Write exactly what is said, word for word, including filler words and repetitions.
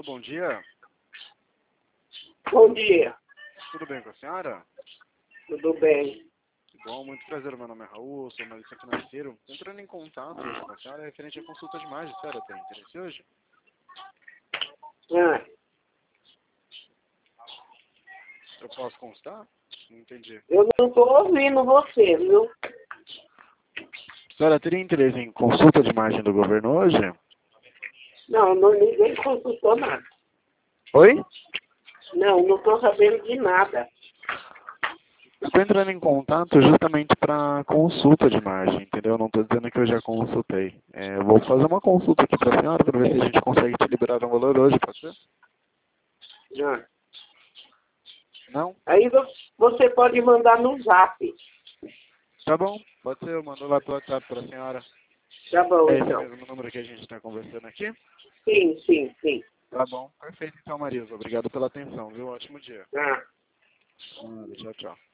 Alô, bom dia. Bom dia. Tudo bem com a senhora? Tudo bem. Bom, muito prazer. Meu nome é Raul, sou analista financeiro. Tô entrando em contato hoje com a senhora referente à consulta de imagem. A senhora tem interesse hoje? Ah, Eu posso constar? Não entendi. eu não estou ouvindo você, viu? A senhora teria interesse em consulta de imagem do governo hoje? Não, não ninguém consultou nada. Oi? Não, não estou sabendo de nada. Estou entrando em contato justamente para consulta de imagem, entendeu? Não estou dizendo que eu já consultei. É, eu vou fazer uma consulta aqui para a senhora para ver se a gente consegue te liberar um valor hoje, pode ser? Ah. Não? Aí vo- você pode mandar no zap. Tá bom, pode ser. Eu mando lá pelo WhatsApp para a senhora. Tá bom, É esse então. mesmo número que a gente está conversando aqui? Sim, sim, sim. Tá bom. Perfeito, então, Marisa. Obrigado pela atenção, viu? Ótimo dia. Ah. Nada, tchau, tchau.